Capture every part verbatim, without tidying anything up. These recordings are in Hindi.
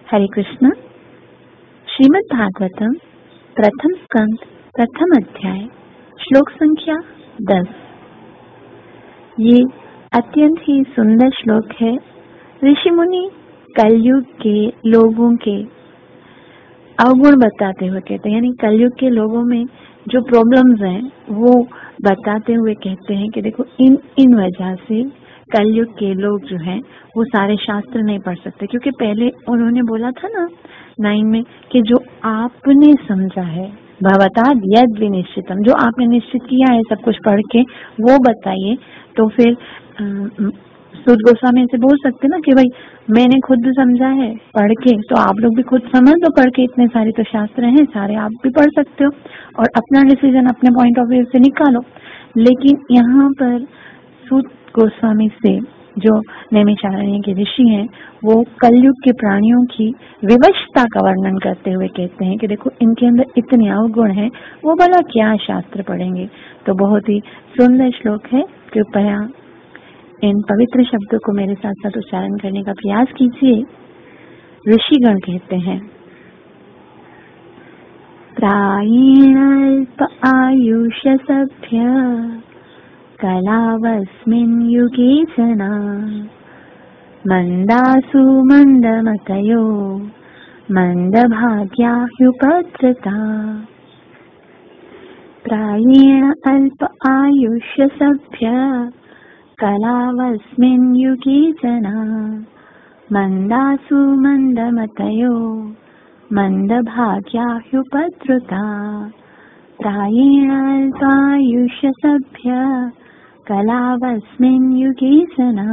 हरे कृष्ण। श्रीमद् भागवतम प्रथम स्कंद प्रथम अध्याय श्लोक संख्या दस। ये अत्यंत ही सुंदर श्लोक है। ऋषि मुनि कलयुग के लोगों के अवगुण बताते हुए कहते हैं, यानी कलयुग के लोगों में जो प्रॉब्लम्स हैं वो बताते हुए कहते हैं कि देखो इन इन वजह से कलयुग के लोग जो हैं वो सारे शास्त्र नहीं पढ़ सकते, क्योंकि पहले उन्होंने बोला था ना नाइन में कि जो आपने समझा है भवता यद विनिश्चितम, जो आपने निश्चित किया है सब कुछ पढ़ के वो बताइए। तो फिर सूत गोस्वामी से बोल सकते ना कि भाई मैंने खुद समझा है पढ़ के, तो आप लोग भी खुद समझ लो पढ़ के, इतने सारे तो शास्त्र हैं सारे आप भी पढ़ सकते हो और अपना डिसीजन अपने पॉइंट ऑफ व्यू से निकालो। लेकिन यहाँ पर सूत गोस्वामी से जो नैमिषारण्य के ऋषि हैं वो कलयुग के प्राणियों की विवशता का वर्णन करते हुए कहते हैं कि देखो इनके अंदर इतने अवगुण हैं, वो भला क्या शास्त्र पढ़ेंगे। तो बहुत ही सुंदर श्लोक है, कृपया इन पवित्र शब्दों को मेरे साथ साथ उच्चारण करने का प्रयास कीजिए। ऋषिगण कहते हैं, प्रायेणाल्प आयुष सभ्य कलावस्मिन् युगे जना मंदासु मंदमतयो मंदभाग्या ह्युपद्रता। प्रायेण अल्प आयुष्य सभ्य कलावस्मिन् युगे जना मंदासु मंदमतयो मंदभाग्या ह्युपद्रता। प्रायेण अल्पायुष्य सभ्य कलावस्मिन् युगे जना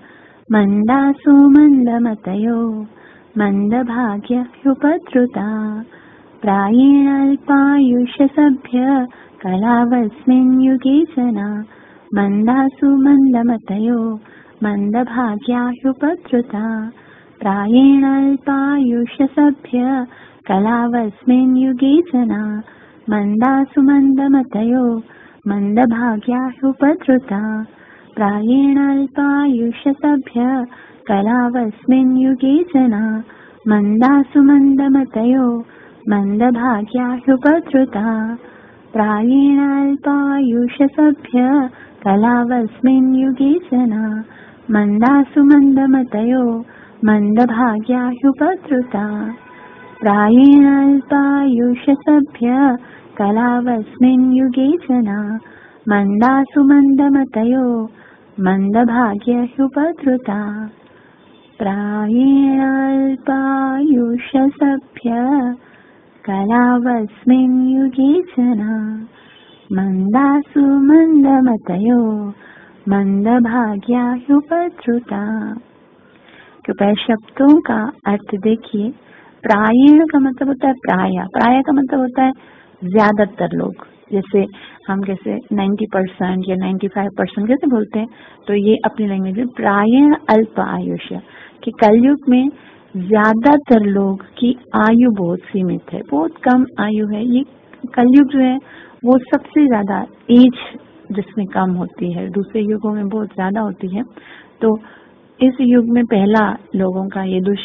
मंदासु मंदमतयो मंदभाग्य ह्युपद्रुता। प्रायेण अल्पायुष्य सभ्य कलावस्मिन् युगे जना मंदासु मंदमतयो मंदभाग्या ह्युपद्रुता। प्रायेण अल्पायुष्य सभ्य कलावस्मिन् युगे जना मंदासु मंदमतयो मंदभाग्या ह्युपद्रुता। प्रायेण अल्पायुष्य सभ्य कलावस्मिन् युगे जना मंदासु मंदमतयो मंदभाग्या ह्युपद्रुता। प्रायेण अल्पायुष्य सभ्य कलावस्मिन् युगे जना मंदासु मंदमतयो मंदभाग्या ह्युपद्रुता। प्रायेण अल्पायुष्य सभ्य कलावस्मिन् युगे जना मंदासु मंदमतयो मंदभाग्य ह्युपद्रुता। प्रायेण अल्पायुष्य सभ्य कलावस्मिन् युगे जना मंदासु मंदमतयो मंदभाग्या ह्युपद्रुता। कृपया शब्दों का अर्थ देखिए। प्रायेण का मतलब होता है प्राय, प्राय का मतलब होता है ज्यादातर लोग, जैसे हम कैसे नब्बे परसेंट या पचानवे परसेंट कैसे बोलते हैं, तो ये अपनी लैंग्वेज में प्रायेण अल्प आयुष्य, कि कलयुग में ज्यादातर लोग की आयु बहुत सीमित है, बहुत कम आयु है। ये कलयुग जो है वो सबसे ज्यादा एज जिसमें कम होती है, दूसरे युगों में बहुत ज्यादा होती है। तो इस युग में पहला लोगों का ये दुष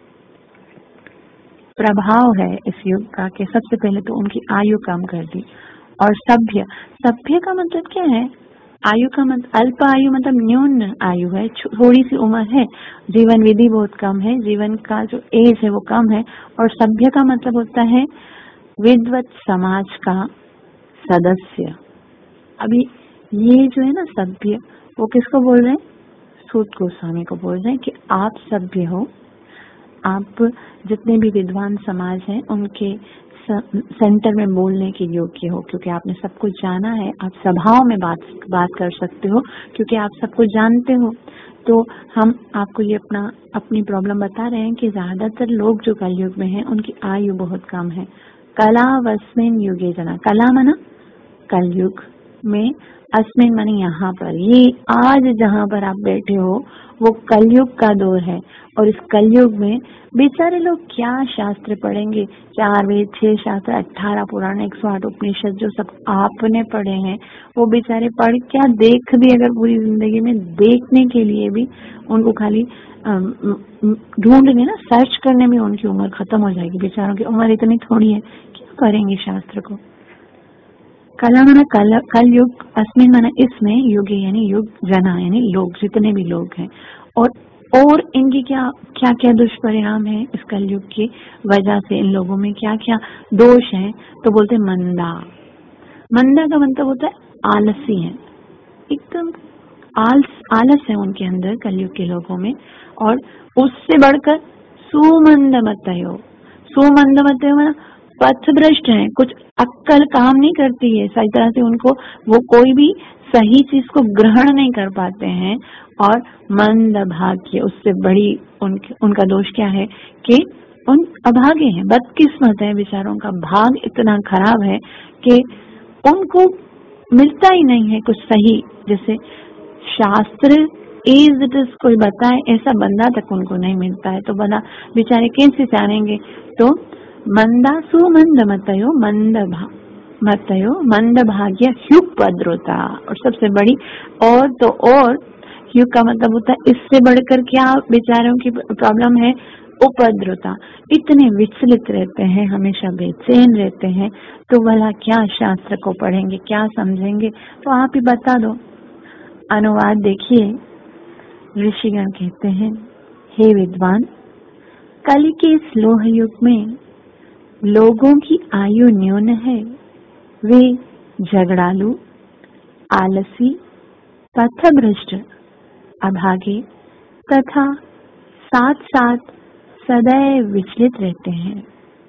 प्रभाव है इस युग का कि सबसे पहले तो उनकी आयु कम कर दी। और सभ्य, सभ्य का मतलब क्या है? आयु का मतलब अल्प आयु मतलब न्यून आयु है, थोड़ी सी उम्र है, जीवन विधि बहुत कम है, जीवन का जो एज है वो कम है। और सभ्य का मतलब होता है विद्वत समाज का सदस्य। अभी ये जो है ना सभ्य, वो किसको बोल रहे हैं? सूत गोस्वामी को बोल रहे हैं कि आप सभ्य हो, आप जितने भी विद्वान समाज हैं उनके सेंटर में बोलने के योग्य हो, क्योंकि आपने सब कुछ जाना है, आप सभाओं में बात बात कर सकते हो क्योंकि आप सब कुछ जानते हो। तो हम आपको ये अपना अपनी प्रॉब्लम बता रहे हैं कि ज्यादातर लोग जो कलयुग में हैं उनकी आयु बहुत कम है। कलावस्मिन् युगे जना, कला मना कलयुग में, अस्मिन माने यहाँ पर, ये आज जहाँ पर आप बैठे हो वो कलयुग का दौर है। और इस कलयुग में बेचारे लोग क्या शास्त्र पढ़ेंगे, चार वेद, छह शास्त्र, अठारह पुराण, एक सौ आठ उपनिषद जो सब आपने पढ़े हैं, वो बेचारे पढ़ क्या देख भी अगर पूरी जिंदगी में देखने के लिए भी उनको खाली ढूंढने ना, सर्च करने में उनकी उम्र खत्म हो जाएगी। बेचारों की उम्र इतनी थोड़ी है, क्या करेंगे शास्त्र को। कला माना कल कल युग, अस्मिन माना इसमें, युग यानी युग, जना यानी लोग, जितने भी लोग हैं। और और इनकी क्या क्या क्या दुष्परिणाम है इस कलयुग की वजह से, इन लोगों में क्या क्या दोष हैं। तो बोलते हैं मंदा। मंदा का मतलब होता है आलसी है, एकदम आलस आलस है उनके अंदर कलयुग के लोगों में। और उससे बढ़कर सुमंदमतयो, सुमंदमतयो माना पथभ्रष्ट है, कुछ अक्कल काम नहीं करती है सही तरह से, उनको वो कोई भी सही चीज को ग्रहण नहीं कर पाते हैं। और मंद भाग्य, उससे बड़ी उन, उनका दोष क्या है कि उन अभागे हैं, बदकिस्मत है, बेचारों का भाग इतना खराब है कि उनको मिलता ही नहीं है कुछ सही। जैसे शास्त्र एज इट इज कोई बताए ऐसा बंदा तक उनको नहीं मिलता है, तो बंदा बेचारे कैसे जानेंगे। तो मंदा सुमंद मतयो, मंद भा मतयो मंद भाग्य ह्युपद्रुता। और सबसे बड़ी और तो और युग का मतलब होता है इससे बढ़कर क्या बेचारों की प्रॉब्लम है, उपद्रुता। इतने विचलित रहते हैं, हमेशा बेचैन रहते हैं, तो भला क्या शास्त्र को पढ़ेंगे, क्या समझेंगे। तो आप ही बता दो। अनुवाद देखिए, ऋषिगण कहते हैं, हे विद्वान, कलि के इस लोह युग में लोगों की आयु न्यून है, वे झगड़ालू, आलसी, पथभ्रष्ट, अभागे तथा साथ साथ सदैव विचलित रहते हैं।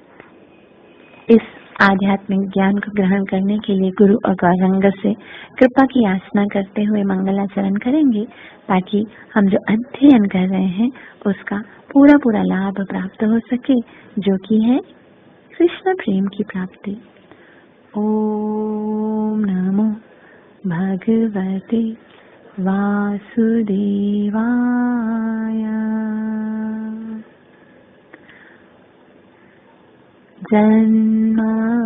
इस आध्यात्मिक ज्ञान को ग्रहण करने के लिए गुरु और गौरंग से कृपा की याचना करते हुए मंगलाचरण करेंगे, ताकि हम जो अध्ययन कर रहे हैं उसका पूरा पूरा लाभ प्राप्त हो सके, जो कि है कृष्ण प्रेम की प्राप्ति। ओम नमो भगवते वासुदेवाय। जन्माद्यस्य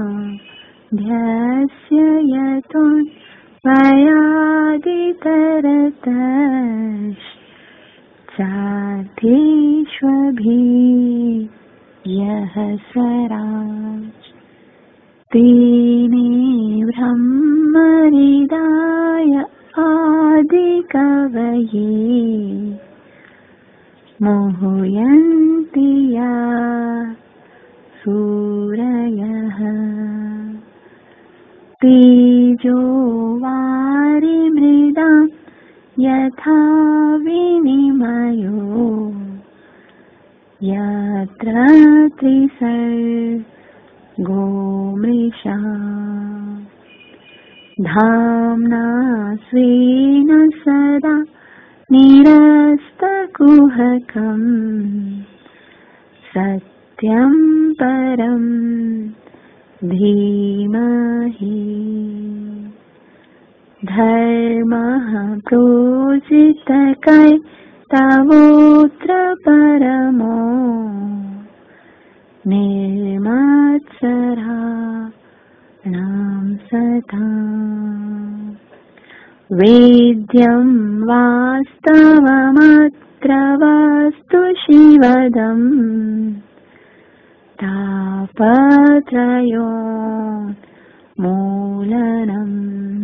यतोऽन्वयादितरतश्चार्थेष्वभिज्ञस्वराट् तेने ब्रह्महृदाय आदिकवये मोहयन्ति यः सूरयः। तेजो वारिमृदां यथा विनिमयो यत्र त्रिसर्गो मृषा। धाम्ना स्वेन सदा निरस्तकुहकम् सत्यं परं धीमहि। धर्मः प्रोजितकैतवोऽत्र परमो निर्मत्सराणां सदा। वेद्यं वास्तवमत्र वस्तु शिवदम् तापत्रयोन्मूलनम्।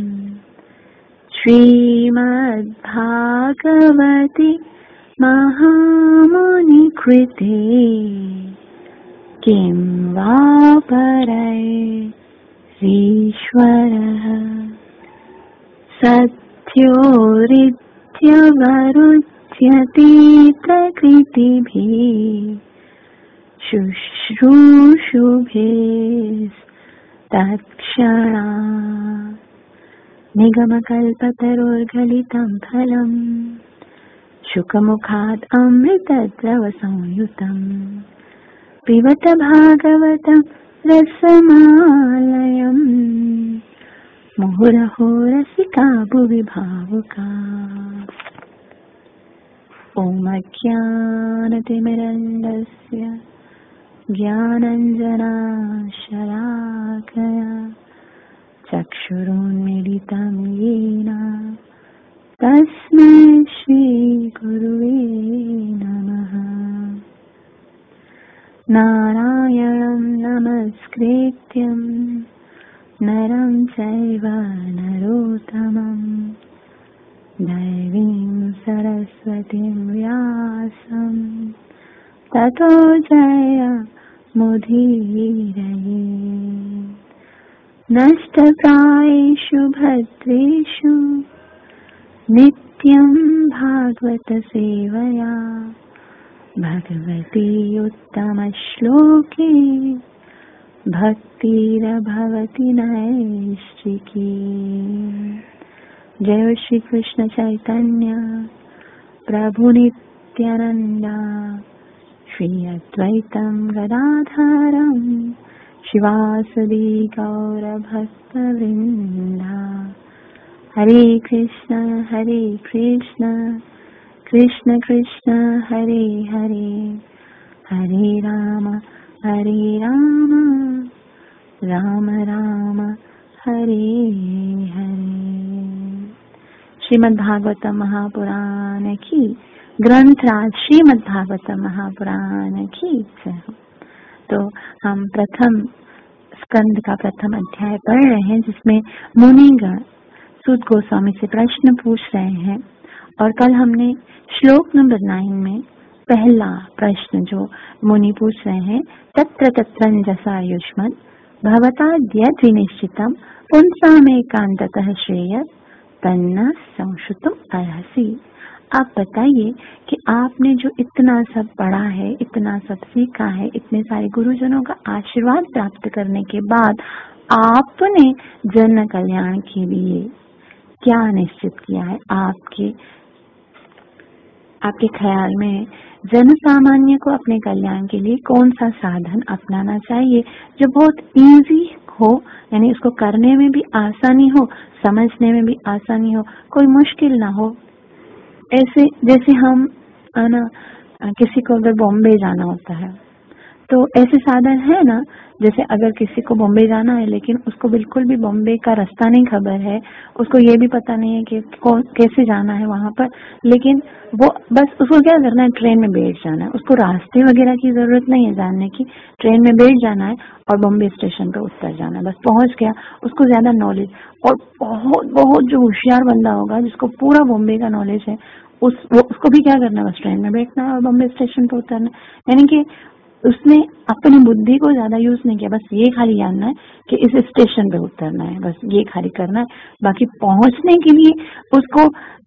श्रीमद्भागवते महामुनिकृते किं वा परैरीश्वरः। सत्योरित्यवरुध्यते प्रकृतिभिः शुश्रूषुभिस्तत्क्षणात्। निगमकल्पतरोर्गलितं फलम् शुकमुखात् अमृतद्रवसंयुतम् पिबत भागवतं रसमालयम् मुहुरहो रसिका भुवि भावुका। ओम अज्ञानतिमिरन्दस्य ज्ञानञ्जनशलाकया चक्षुरुन्मीलितं येन तस्मै श्रीगुरुवे नमः। नारायणं नमस्कृत्यं नरं चैव नरोत्तमं दैवीं सरस्वतीं व्यासं ततो जयमुदीरये। नष्टप्रायेषु भद्रेषु नित्यं भागवत सेवया भगवती उत्तमश्लोके भक्तिरभवति नैष्ठिकी। जय श्री कृष्ण चैतन्य प्रभु नित्यानंदा श्री अद्वैतं गदाधरं शिवासदि गौर भक्तवृंदा। हरे कृष्ण हरे कृष्ण कृष्ण कृष्ण हरे हरे हरे राम हरे राम राम राम हरे हरे। श्रीमद्भागवतम महापुराण की ग्रंथराज श्रीमद्भागवतम महापुराण की जय हो। तो हम प्रथम स्कंद का प्रथम अध्याय पढ़ रहे हैं, जिसमें मुनिगण सूत गोस्वामी से प्रश्न पूछ रहे हैं। और कल हमने श्लोक नंबर नाइन में पहला प्रश्न जो मुनि पूछ रहे हैं, तत्र तत्रञ्जसा युष्मद् भवताद्यद् विनिश्चितं पुंसामेकान्ततः श्रेयः तन्न संश्रुतुम् अर्हसि। आप बताइए कि आपने जो इतना सब पढ़ा है, इतना सब सीखा है, इतने सारे गुरुजनों का आशीर्वाद प्राप्त करने के बाद आपने जन कल्याण के लिए क्या निश्चित किया है? आपके आपके ख्याल में जन सामान्य को अपने कल्याण के लिए कौन सा साधन अपनाना चाहिए जो बहुत इजी हो, यानी उसको करने में भी आसानी हो, समझने में भी आसानी हो, कोई मुश्किल ना हो। ऐसे जैसे हम ना किसी को अगर बॉम्बे जाना होता है तो ऐसे साधन है ना, जैसे अगर किसी को बॉम्बे जाना है लेकिन उसको बिल्कुल भी बॉम्बे का रास्ता नहीं खबर है, उसको ये भी पता नहीं है कि कौन कैसे जाना है वहां पर, लेकिन वो बस उसको क्या करना है, ट्रेन में बैठ जाना है। उसको रास्ते वगैरह की जरूरत नहीं है जानने की, ट्रेन में बैठ जाना है और बॉम्बे स्टेशन पे उतर जाना है, बस पहुंच गया। उसको ज्यादा नॉलेज, और बहुत बहुत जो होशियार बंदा होगा जिसको पूरा बॉम्बे का नॉलेज है, उस वो उसको भी क्या करना है, बस ट्रेन में बैठना है और बॉम्बे स्टेशन पे उतरना है। यानी कि उसने अपनी बुद्धि को ज्यादा यूज नहीं किया, बस ये खाली जानना है कि इस स्टेशन पे उतरना है, बस ये खाली करना है। बाकी पहुंचने के लिए उसको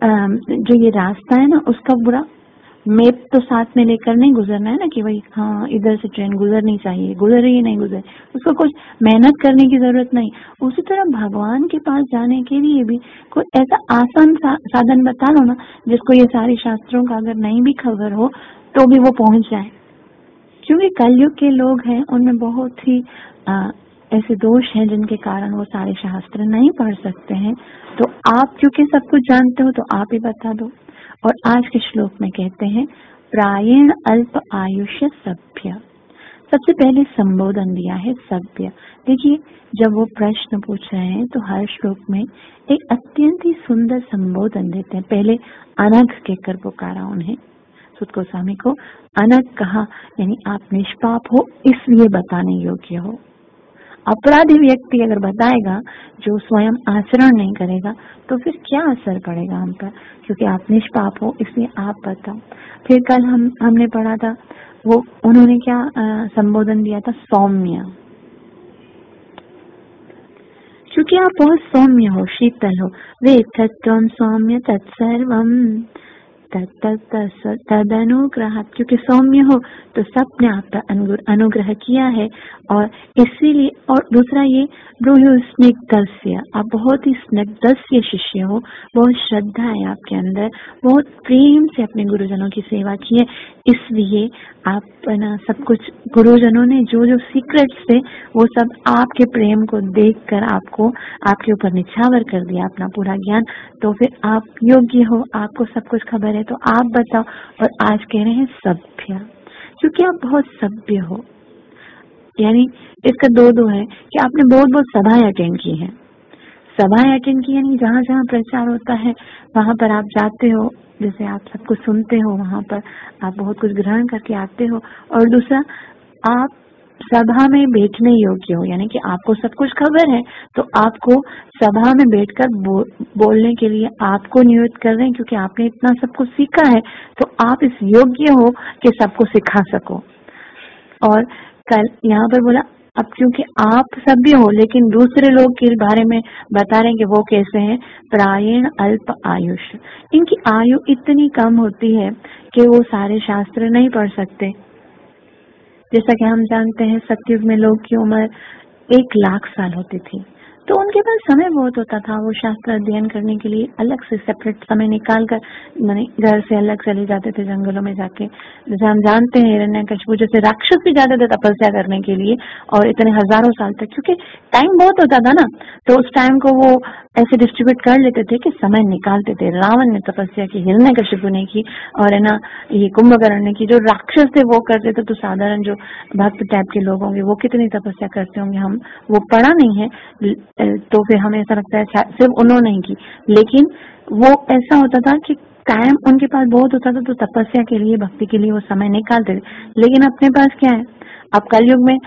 जो ये रास्ता है ना, उसका पूरा मैप तो साथ में लेकर नहीं गुजरना है ना कि भाई हाँ इधर से ट्रेन गुजरनी चाहिए, गुजर रही है नहीं गुजर, उसको कुछ मेहनत करने की जरूरत नहीं। उसी तरह भगवान के पास जाने के लिए भी कोई ऐसा आसान सा, साधन बता लो ना जिसको ये सारे शास्त्रों का अगर नहीं भी खबर हो तो भी वो पहुंच जाए। क्योंकि कलयुग के लोग हैं, उनमें बहुत ही आ, ऐसे दोष हैं जिनके कारण वो सारे शास्त्र नहीं पढ़ सकते हैं। तो आप क्योंकि सब कुछ जानते हो तो आप ही बता दो। और आज के श्लोक में कहते हैं प्रायेण अल्प आयुष्य सभ्य। सबसे पहले संबोधन दिया है सभ्य। देखिए जब वो प्रश्न पूछ रहे हैं तो हर श्लोक में एक अत्यंत ही सुंदर संबोधन देते हैं। पहले अनघ कहकर पुकारा उन्हें, सूत गोस्वामी को अनघ कहा, यानी आप निष्पाप हो इसलिए बताने योग्य हो। अपराधी व्यक्ति अगर बताएगा जो स्वयं आचरण नहीं करेगा तो फिर क्या असर पड़ेगा हम पर, क्योंकि आप निष्पाप हो इसलिए आप बताओ। फिर कल हम हमने पढ़ा था वो उन्होंने क्या संबोधन दिया था, सौम्य। क्योंकि आप बहुत सौम्य हो, शीतल हो, वे तत्वम सौम्य तत्सर्वम तदनुग्रह, क्योंकि सौम्य हो तो सबने आप पर अनुग्रह किया है। और इसीलिए, और दूसरा ये ब्रूहि स्निग्धस्य, आप बहुत ही स्निग्धस्य शिष्य हो, बहुत श्रद्धा है आपके अंदर, बहुत प्रेम से अपने गुरुजनों की सेवा की है, इसलिए आप ना सब कुछ, गुरुजनों ने जो जो सीक्रेट्स थे वो सब आपके प्रेम को देखकर आपको, आपके ऊपर निछावर कर दिया अपना पूरा ज्ञान। तो फिर आप योग्य हो, आपको सब कुछ खबर है, तो आप बताओ। और आज कह रहे हैं सभ्य, क्योंकि आप बहुत सभ्य हो, यानी इसका दो दो है कि आपने बहुत बहुत सभाएं अटेंड की हैं। सभाएं अटेंड की यानी जहाँ जहाँ प्रचार होता है वहां पर आप जाते हो, जैसे आप सब कुछ सुनते हो, वहां पर आप बहुत कुछ ग्रहण करके आते हो। और दूसरा, आप सभा में बैठने योग्य हो, यानी कि आपको सब कुछ खबर है, तो आपको सभा में बैठकर बो, बोलने के लिए आपको नियुक्त कर रहे हैं, क्योंकि आपने इतना सब कुछ सीखा है, तो आप इस योग्य हो कि सबको सिखा सको। और कल यहाँ पर बोला, अब क्योंकि आप सभ्य हो लेकिन दूसरे लोग के बारे में बता रहे हैं कि वो कैसे हैं, प्रायण अल्प आयुष, इनकी आयु इतनी कम होती है कि वो सारे शास्त्र नहीं पढ़ सकते। जैसा कि हम जानते हैं सतयुग में लोग की उम्र एक लाख साल होती थी, तो उनके पास समय बहुत होता था, वो शास्त्र अध्ययन करने के लिए अलग से सेपरेट समय निकाल कर माने घर से अलग चले जाते थे जंगलों में जाके। जैसे हम जानते हैं हिरण्यकशिपु जैसे राक्षस भी जाते थे तपस्या करने के लिए, और इतने हजारों साल तक, क्योंकि टाइम बहुत होता था ना, तो उस टाइम को वो ऐसे डिस्ट्रीब्यूट कर लेते थे कि समय निकालते थे। रावण ने तपस्या की, हिरण्यकशिपु ने की, और है ना ये कुंभकर्ण ने की। जो राक्षस थे वो करते थे, तो साधारण जो भक्त टाइप के लोग होंगे वो कितनी तपस्या करते होंगे, हम वो पढ़ा नहीं है, तो फिर हमें ऐसा लगता है सिर्फ उन्होंने ही की। लेकिन वो ऐसा होता था कि टाइम उनके पास बहुत होता था, तो तपस्या के लिए, भक्ति के लिए वो समय निकालते थे। लेकिन अपने पास क्या है, अब कलयुग में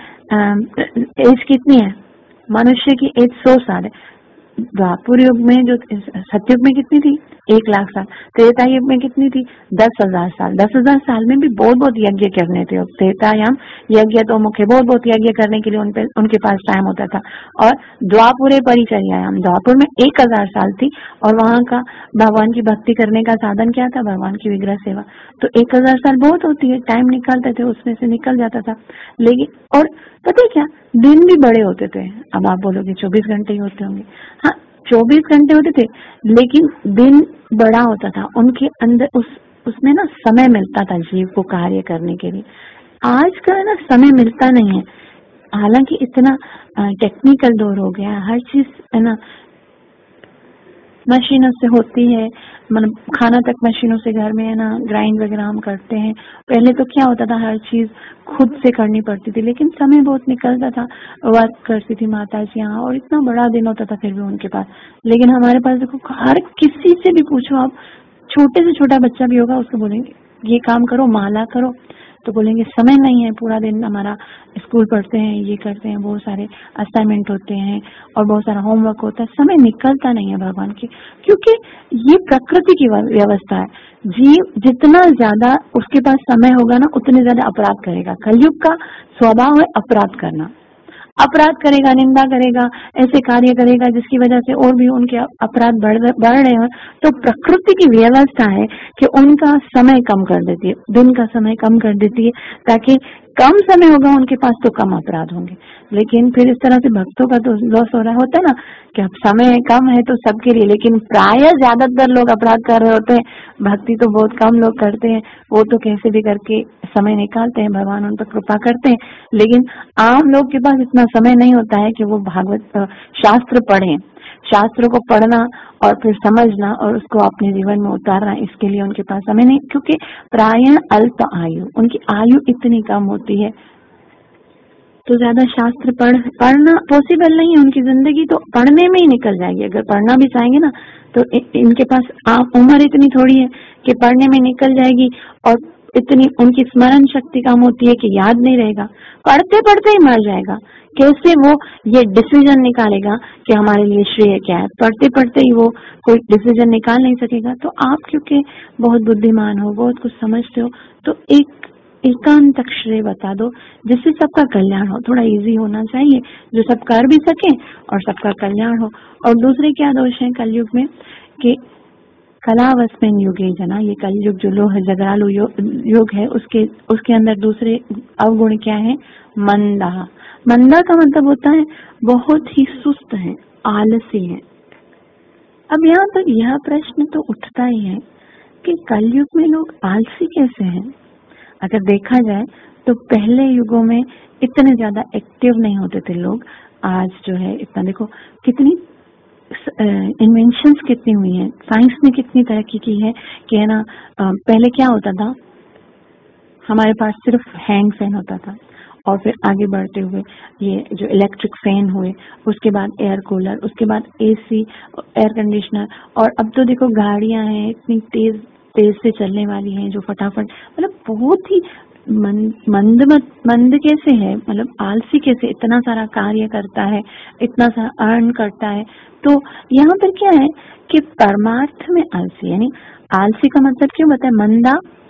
एज कितनी है, मनुष्य की एज सौ साल है। द्वापर युग में जो, सतयुग में कितनी थी, एक लाख साल। त्रेता युग में कितनी थी, दस हजार साल। दस हजार साल में भी बहुत बहुत यज्ञ करने थे। त्रेतायाम यज्ञ तो मुख्य, बहुत बहुत यज्ञ करने के लिए उन पे, उनके पास टाइम होता था। और द्वापुरे परिचर्यायाम, द्वापुर में एक हजार साल थी, और वहाँ का भगवान की भक्ति करने का साधन क्या था, भगवान की विग्रह सेवा। तो एक हजार साल बहुत होती है, टाइम निकालते थे, उसमें से निकल जाता था। लेकिन और पता है क्या, दिन भी बड़े होते थे। अब आप बोलोगे चौबीस घंटे ही होते होंगे, हाँ चौबीस घंटे होते थे, लेकिन दिन बड़ा होता था, उनके अंदर उस उसमें ना समय मिलता था जीव को कार्य करने के लिए। आज का ना समय मिलता नहीं है, हालांकि इतना टेक्निकल दौर हो गया, हर चीज है ना मशीनों से होती है, मतलब खाना तक मशीनों से घर में है ना, ग्राइंड वगैरह हम करते हैं। पहले तो क्या होता था, हर चीज खुद से करनी पड़ती थी, लेकिन समय बहुत निकलता था। वर्क करती थी माता जी यहाँ, और इतना बड़ा दिन होता था फिर भी उनके पास। लेकिन हमारे पास देखो, हर किसी से भी पूछो आप, छोटे से छोटा बच्चा भी होगा, उसको बोलेंगे ये काम करो, माला करो, तो बोलेंगे समय नहीं है, पूरा दिन हमारा स्कूल पढ़ते हैं, ये करते हैं, बहुत सारे असाइनमेंट होते हैं और बहुत सारा होमवर्क होता है, समय निकलता नहीं है भगवान की। क्योंकि ये प्रकृति की व्यवस्था है, जीव जितना ज्यादा उसके पास समय होगा ना, उतने ज्यादा अपराध करेगा। कलयुग का स्वभाव है अपराध करना, अपराध करेगा, निंदा करेगा, ऐसे कार्य करेगा जिसकी वजह से और भी उनके अपराध बढ़ बढ़ रहे हैं। तो प्रकृति की व्यवस्था है कि उनका समय कम कर देती है, दिन का समय कम कर देती है, ताकि कम समय होगा उनके पास तो कम अपराध होंगे। लेकिन फिर इस तरह से भक्तों का तो लॉस हो रहा होता है ना, कि अब समय कम है तो सबके लिए, लेकिन प्राय ज्यादातर लोग अपराध कर रहे होते हैं, भक्ति तो बहुत कम लोग करते हैं। वो तो कैसे भी करके समय निकालते हैं, भगवान उन पर कृपा करते हैं। लेकिन आम लोग के पास इतना समय नहीं होता है कि वो भागवत शास्त्र पढ़ें। शास्त्रों को पढ़ना और फिर समझना और उसको अपने जीवन में उतारना, इसके लिए उनके पास समय नहीं, क्योंकि प्रायः अल्प आयु, उनकी आयु इतनी कम होती है, तो ज्यादा शास्त्र पढ़ पढ़ना पॉसिबल नहीं है। उनकी जिंदगी तो पढ़ने में ही निकल जाएगी। अगर पढ़ना भी चाहेंगे ना, तो इ, इनके पास आप उम्र इतनी थोड़ी है कि पढ़ने में निकल जाएगी, और इतनी उनकी स्मरण शक्ति कम होती है कि याद नहीं रहेगा, पढ़ते पढ़ते ही मर जाएगा। कैसे वो ये डिसीजन निकालेगा कि हमारे लिए श्रेय क्या है, पढ़ते पढ़ते ही वो कोई डिसीजन निकाल नहीं सकेगा। तो आप क्योंकि बहुत बुद्धिमान हो, बहुत कुछ समझते हो, तो एक एकांत श्रेय बता दो जिससे सबका कल्याण हो। थोड़ा इजी होना चाहिए, जो सब कर भी सके और सबका कल्याण हो। और दूसरे क्या दोष है कलयुग में, कि कलावस्मिन् युगे जना, ये कलयुग जो लोह जगरालु युग है उसके उसके अंदर दूसरे अवगुण क्या है? मंदा। मंदा का मतलब होता है बहुत ही सुस्त है, आलसी है। अब यहाँ पर यह प्रश्न तो उठता ही है कि कलयुग में लोग आलसी कैसे हैं? अगर देखा जाए तो पहले युगों में इतने ज्यादा एक्टिव नहीं होते थे लोग। आज जो है इतना देखो कितनी इन्वेंशंस कितनी हुई हैं, साइंस ने कितनी तरक्की की है कि है ना। पहले क्या होता था, हमारे पास सिर्फ हैंड फैन होता था और फिर आगे बढ़ते हुए ये जो इलेक्ट्रिक फैन हुए, उसके बाद एयर कूलर, उसके बाद एसी, एयर कंडीशनर, और अब तो देखो गाड़ियां हैं इतनी तेज तेज से चलने वाली हैं जो फटाफट, मतलब बहुत ही मंद मंद मंद कैसे है, मतलब आलसी कैसे इतना सारा कार्य करता है, इतना सारा अर्न करता है। तो यहाँ पर क्या है कि परमार्थ में आलसी, यानी आलसी का मतलब क्यों बताए? मंदा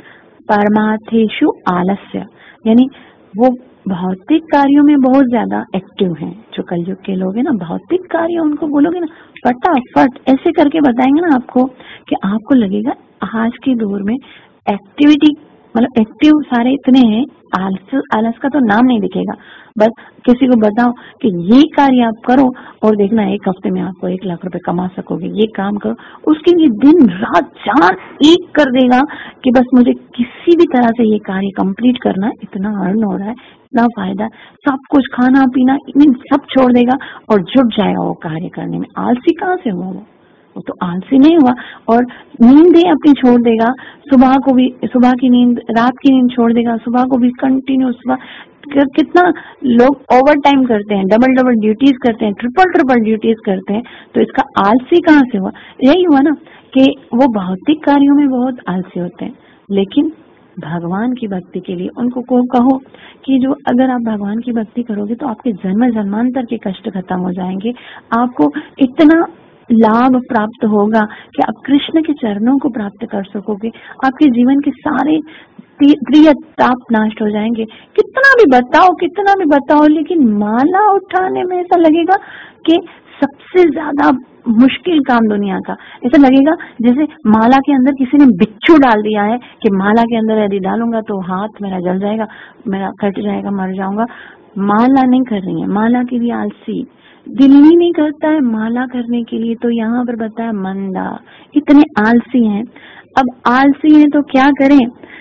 परमार्थेषु आलस्य, यानी वो भौतिक कार्यों में बहुत ज्यादा एक्टिव हैं। जो कलयुग के लोग हैं ना, भौतिक कार्य उनको बोलोगे ना फटाफट ऐसे करके बताएंगे ना आपको कि आपको लगेगा आज के दौर में एक्टिविटी, मतलब एक्टिव सारे इतने हैं, आलस आलस का तो नाम नहीं दिखेगा। बस किसी को बताओ कि ये कार्य आप करो और देखना एक हफ्ते में आपको एक लाख रुपए कमा सकोगे, ये काम करो, उसके लिए दिन रात जान एक कर देगा कि बस मुझे किसी भी तरह से ये कार्य कंप्लीट करना है, इतना अर्न हो रहा है, इतना फायदा, सब कुछ खाना पीना सब छोड़ देगा और जुट जाएगा वो कार्य करने में। आलसी कहाँ से हुआ? वो वो तो आलसी नहीं हुआ। और नींद ही अपनी छोड़ देगा, सुबह को भी, सुबह की नींद, रात की नींद छोड़ देगा, सुबह को भी कंटिन्यू, सुबह कितना लोग ओवर टाइम करते हैं, डबल डबल ड्यूटीज करते हैं, ट्रिपल ट्रिपल ड्यूटीज करते हैं। तो इसका आलसी कहाँ से हुआ? यही हुआ ना कि वो भौतिक कार्यों में बहुत आलसी होते हैं, लेकिन भगवान की भक्ति के लिए उनको को कहो कि जो अगर आप भगवान की भक्ति करोगे तो आपके जन्म जन्मांतर के कष्ट खत्म हो जाएंगे, आपको इतना लाभ प्राप्त होगा कि आप कृष्ण के चरणों को प्राप्त कर सकोगे, आपके जीवन के सारे प्रिय ताप नाश हो जाएंगे। कितना भी बताओ कितना भी बताओ, लेकिन माला उठाने में ऐसा लगेगा कि सबसे ज्यादा मुश्किल काम दुनिया का। ऐसा लगेगा जैसे माला के अंदर किसी ने बिच्छू डाल दिया है कि माला के अंदर यदि डालूंगा तो हाथ मेरा जल जाएगा, मेरा कट जाएगा, मर जाऊंगा। माला नहीं कर रही है, माला के लिए आलसी, दिल ही नहीं करता है माला करने के लिए। तो यहाँ पर बताया मंदा, इतने आलसी हैं। अब आलसी हैं तो क्या करें?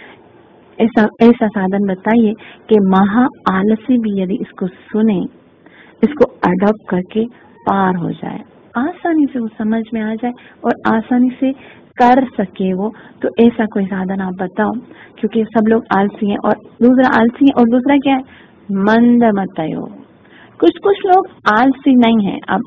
ऐसा ऐसा साधन बताइए कि महा आलसी भी यदि इसको सुने, इसको अडॉप्ट करके पार हो जाए, आसानी से वो समझ में आ जाए और आसानी से कर सके वो। तो ऐसा कोई साधन आप बताओ, क्योंकि सब लोग आलसी हैं। और दूसरा आलसी है और दूसरा क्या है? मंदमतयो। कुछ कुछ लोग आलसी नहीं है। अब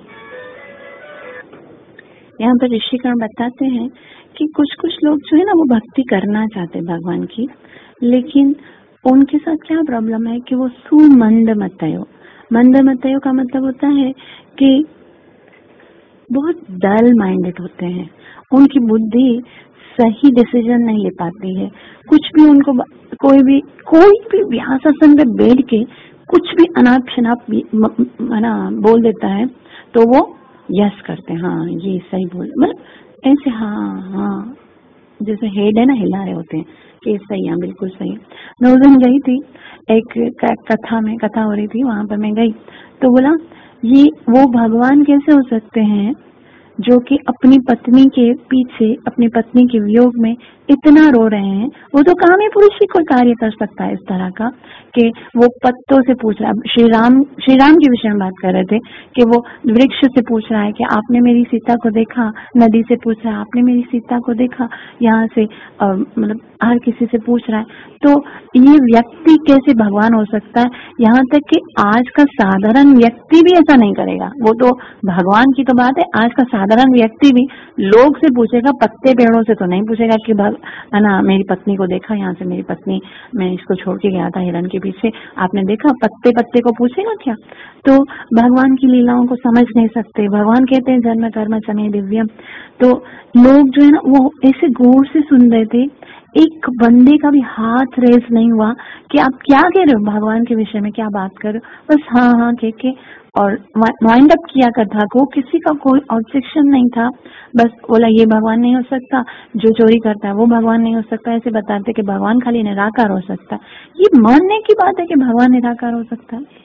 यहाँ पर ऋषिगण बताते हैं कि कुछ कुछ लोग जो है ना वो भक्ति करना चाहते हैं भगवान की, लेकिन उनके साथ क्या प्रॉब्लम है कि वो सुमंदमतयो। मंदमतयो का मतलब होता है कि बहुत डल माइंडेड होते हैं, उनकी बुद्धि सही डिसीजन नहीं ले पाती है। कुछ भी उनको कोई भी कोई भी व्यासासन पे बैठ के कुछ भी अनाप शनाप ना बोल देता है तो वो यस करते हैं, हाँ ये सही बोल, मतलब ऐसे हाँ हाँ जैसे हेड है ना हिला रहे होते हैं कि सही है, बिल्कुल सही। मैं उस दिन गई थी एक कथा में, कथा हो रही थी, वहां पर मैं गई तो बोला ये वो भगवान कैसे हो सकते हैं जो कि अपनी पत्नी के पीछे, अपनी पत्नी के वियोग में इतना रो रहे हैं। वो तो काम ही पुरुष ही कोई कार्य कर सकता है इस तरह का कि वो पत्तों से पूछ रहा है। श्री राम श्री राम के विषय में बात कर रहे थे कि वो वृक्ष से पूछ रहा है कि आपने मेरी सीता को देखा, नदी से पूछ रहा है आपने मेरी सीता को देखा, यहाँ से मतलब हर किसी से पूछ रहा है। तो ये व्यक्ति कैसे भगवान हो सकता है? यहाँ तक कि आज का साधारण व्यक्ति भी ऐसा नहीं करेगा। वो तो भगवान की तो बात है, आज का साधारण व्यक्ति भी लोग से पूछेगा, पत्ते पेड़ों से तो नहीं पूछेगा कि है ना मेरी पत्नी को देखा, यहाँ से मेरी पत्नी, मैं इसको छोड़ के गया था हिरण के पीछे, आपने देखा? पत्ते पत्ते को पूछेगा क्या? तो भगवान की लीलाओं को समझ नहीं सकते। भगवान कहते हैं जन्म कर्म चमे दिव्यम। तो लोग जो है ना वो ऐसे गौर से सुन रहे थे, एक बंदे का भी हाथ रेस नहीं हुआ कि आप क्या कह रहे हो भगवान के विषय में, क्या बात कर रहे हो, बस हाँ हाँ कह के और वाइंड अप किया कथा को। किसी का कोई ऑब्जेक्शन नहीं था, बस बोला ये भगवान नहीं हो सकता, जो चोरी करता है वो भगवान नहीं हो सकता, ऐसे बताते कि भगवान खाली निराकार हो सकता है। ये मानने की बात है कि भगवान निराकार हो सकता है।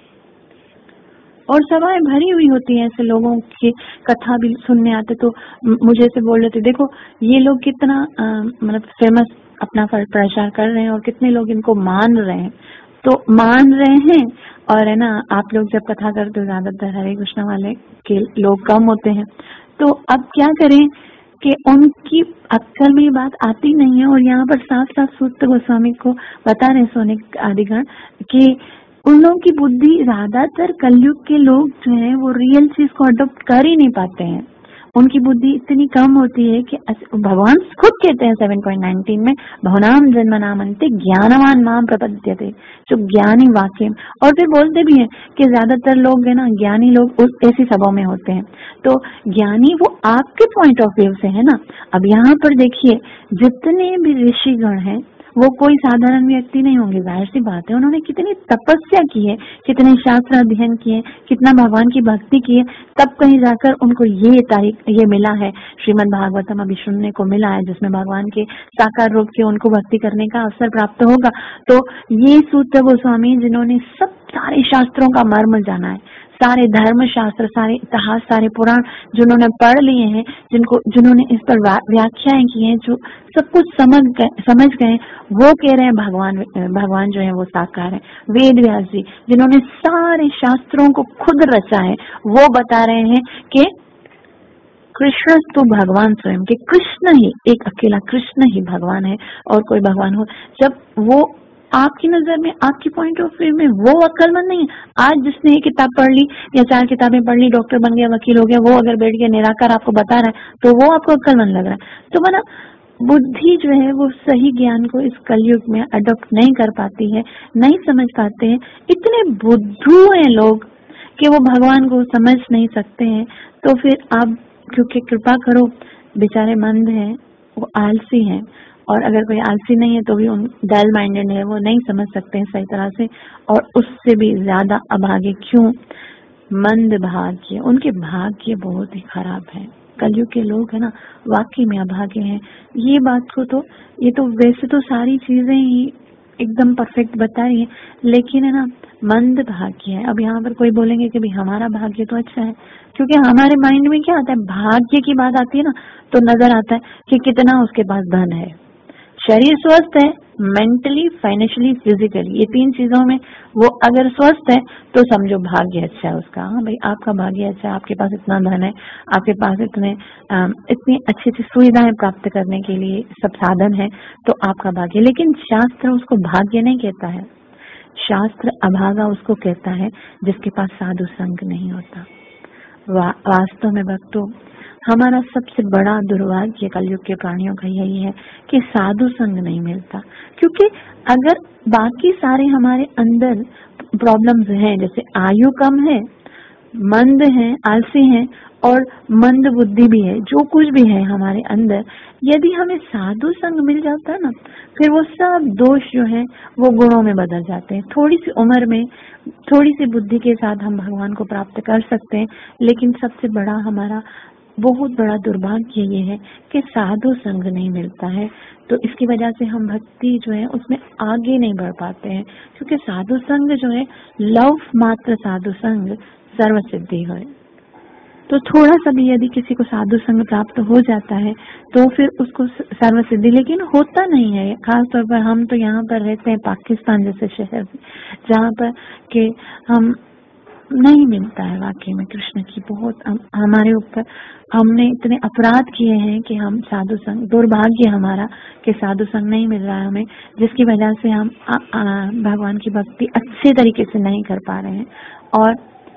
और सभाएं भरी हुई होती हैं ऐसे लोगों की कथा भी सुनने आते, तो मुझे ऐसे बोल रहे थे देखो ये लोग कितना मतलब फेमस अपना प्रचार कर रहे हैं और कितने लोग इनको मान रहे हैं। तो मान रहे हैं और है ना, आप लोग जब कथा करते हो ज्यादातर हरे कृष्ण वाले के लोग कम होते हैं, तो अब क्या करें कि उनकी अक्ल में ये बात आती नहीं है। और यहाँ पर साफ साफ सूत्र गोस्वामी को बता रहे सोने आदिगण कि उन लोगों की बुद्धि, ज्यादातर कलयुग के लोग जो है वो रियल चीज को अडॉप्ट कर ही नहीं पाते हैं। उनकी बुद्धि इतनी कम होती है कि भगवान खुद कहते हैं सेवन पॉइंट नाइनटीन में, भवनाम जन्म नामन्ते ज्ञानवान माम प्रपद्यते, जो ज्ञानी वाक्य। और फिर बोलते भी हैं कि ज्यादातर लोग है ना, ज्ञानी लोग उस ऐसी सभाओं में होते हैं। तो ज्ञानी वो आपके पॉइंट ऑफ व्यू से है ना। अब यहाँ पर देखिए जितने भी ऋषिगण हैं वो कोई साधारण व्यक्ति नहीं होंगे, जाहिर सी बात है। उन्होंने कितनी तपस्या की है, कितने शास्त्र अध्ययन किए, कितना भगवान की भक्ति की है, तब कहीं जाकर उनको ये तारीख ये मिला है, श्रीमद् भागवतम अभी सुनने को मिला है, जिसमें भगवान के साकार रूप के उनको भक्ति करने का अवसर प्राप्त होगा। तो ये सूत्र गोस्वामी जिन्होंने सब सारे शास्त्रों का मर्म जाना है, सारे धर्म शास्त्र, सारे इतिहास, सारे पुराण जिन्होंने पढ़ लिए हैं, जिनको जिन्होंने इस पर व्याख्याएं की हैं, जो सब कुछ समझ गए समझ गए वो कह रहे हैं भगवान भगवान जो है वो साकार है। वेद व्यास जी जिन्होंने सारे शास्त्रों को खुद रचा है, वो बता रहे हैं कि कृष्ण तो भगवान स्वयं, के कृष्ण ही एक अकेला कृष्ण ही भगवान है और कोई भगवान हो। जब वो आपकी नजर में, आपकी पॉइंट ऑफ व्यू में वो अक्लमंद नहीं है। आज जिसने एक किताब पढ़ ली या चार किताबें पढ़ ली, डॉक्टर बन गया, वकील हो गया, वो अगर बैठ के निराकार आपको बता रहा है तो वो आपको अक्लमंद लग रहा है। तो मतलब बुद्धि जो है वो सही ज्ञान को इस कलयुग में अडॉप्ट नहीं कर पाती है, नहीं समझ पाते हैं। इतने बुद्धू हैं लोग कि वो भगवान को समझ नहीं सकते हैं। तो फिर आप क्योंकि कृपा करो, बेचारे मंद हैं, वो आलसी हैं, और अगर कोई आलसी नहीं है तो भी उन डल माइंडेड है, वो नहीं समझ सकते हैं सही तरह से। और उससे भी ज्यादा अभागे, क्यों? मंद भाग्य, उनके भाग्य बहुत ही खराब है। कलयुग के लोग है ना वाकई में अभागे हैं। ये बात को तो ये तो वैसे तो सारी चीजें ही एकदम परफेक्ट बता रही है, लेकिन है ना मंद भाग्य है। अब यहाँ पर कोई बोलेंगे कि भाई हमारा भाग्य तो अच्छा है, क्योंकि हमारे माइंड में क्या आता है, भाग्य की बात आती है ना तो नजर आता है कि कितना उसके पास धन है, शरीर स्वस्थ है, मेंटली, फाइनेंशियली, फिजिकली, ये तीन चीजों में वो अगर स्वस्थ है तो समझो भाग्य अच्छा है उसका। हाँ भाई आपका भाग्य अच्छा है, आपके पास इतना धन है, आपके पास इतने इतनी अच्छी अच्छी सुविधाएं प्राप्त करने के लिए सब साधन है, तो आपका भाग्य। लेकिन शास्त्र उसको भाग्य नहीं कहता है, शास्त्र अभागा उसको कहता है जिसके पास साधु संग नहीं होता। वा, वास्तव में भक्तों हमारा सबसे बड़ा दुर्भाग्य कलयुग के प्राणियों का यही है कि साधु संग नहीं मिलता। क्योंकि अगर बाकी सारे हमारे अंदर प्रॉब्लम्स हैं, जैसे आयु कम है, मंद है, आलसी हैं और मंद बुद्धि भी है, जो कुछ भी है हमारे अंदर, यदि हमें साधु संग मिल जाता है ना, फिर वो सब दोष जो है वो गुणों में बदल जाते हैं। थोड़ी सी उम्र में, थोड़ी सी बुद्धि के साथ हम भगवान को प्राप्त कर सकते हैं। लेकिन सबसे बड़ा हमारा बहुत बड़ा दुर्भाग्य ये है कि साधु संग नहीं मिलता है। तो इसकी वजह से हम भक्ति जो है उसमें आगे नहीं बढ़ पाते हैं, क्योंकि साधु संग जो है, लव मात्र साधु संग सर्व सिद्धि है। तो थोड़ा सा भी यदि किसी को साधु संग प्राप्त हो जाता है तो फिर उसको सर्व सिद्धि, लेकिन होता नहीं है। खास तौर पर हम तो यहाँ पर रहते हैं पाकिस्तान जैसे शहर में, जहाँ पर के हम नहीं मिलता है वाकई में कृष्ण की बहुत हम, हमारे ऊपर हमने इतने अपराध किए हैं कि हम साधु संग, दुर्भाग्य हमारा कि साधु संग नहीं मिल रहा है हमें, जिसकी वजह से हम आ, आ, भगवान की भक्ति अच्छे तरीके से नहीं कर पा रहे हैं। और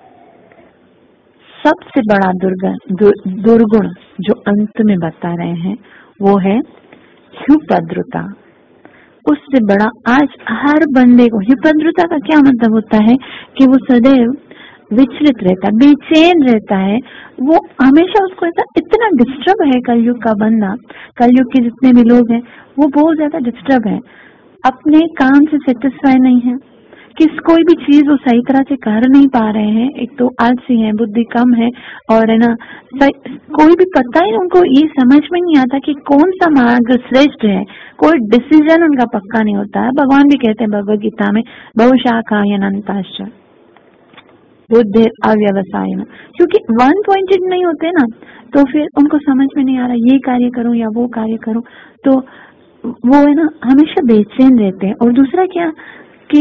सबसे बड़ा दुर्गुण दुर, दुर्गुण जो अंत में बता रहे हैं वो है ह्युपद्रुता। उससे बड़ा आज हर बंदे को, ह्युपद्रुता का क्या मतलब होता है कि वो सदैव विचलित रहता है, बेचैन रहता है, वो हमेशा उसको ऐसा इतना डिस्टर्ब है। कलयुग का बंदा, कलयुग के जितने भी लोग हैं वो बहुत ज्यादा डिस्टर्ब है, अपने काम से सेटिस्फाई नहीं है, किस कोई भी चीज वो सही तरह से कर नहीं पा रहे हैं। एक तो आलसी है, बुद्धि कम है, और है ना कोई भी पता ही उनको ये समझ में नहीं आता कि कौन सा मार्ग श्रेष्ठ है, कोई डिसीजन उनका पक्का नहीं होता है। भगवान भी कहते हैं भगवद गीता में, बहुशाखा अनंताश्च बुद्धि अव्यवसाय, क्योंकि वन पॉइंटेड नहीं होते ना, तो फिर उनको समझ में नहीं आ रहा ये कार्य करूं या वो कार्य करूं, तो वो है ना हमेशा बेचैन रहते हैं। और दूसरा क्या कि